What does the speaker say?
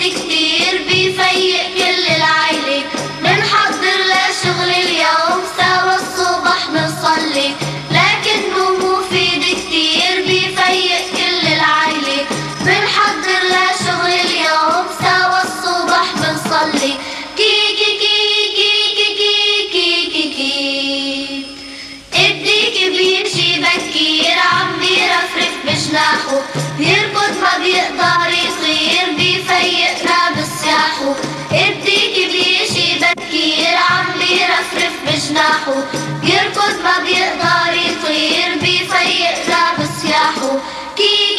مفيد كتير بيفيق كل العيلة. منحضر لشغل اليوم سوا الصبح منصلي، لكنه مفيد كتير بيفيق كل العيلة. منحضر لشغل اليوم سوا الصبح منصلي. كي كي كي كي كي كي كي كي الديك بيمشي بكير عم بيرفرف بجناحه، بيركض ما بيقدر يطير بيفيقنا بصياحه. الديك بيمشي بكير عم بيرفرف بجناحه، بيركض ما بيقدر يطير بيفيقنا بصياحه. كي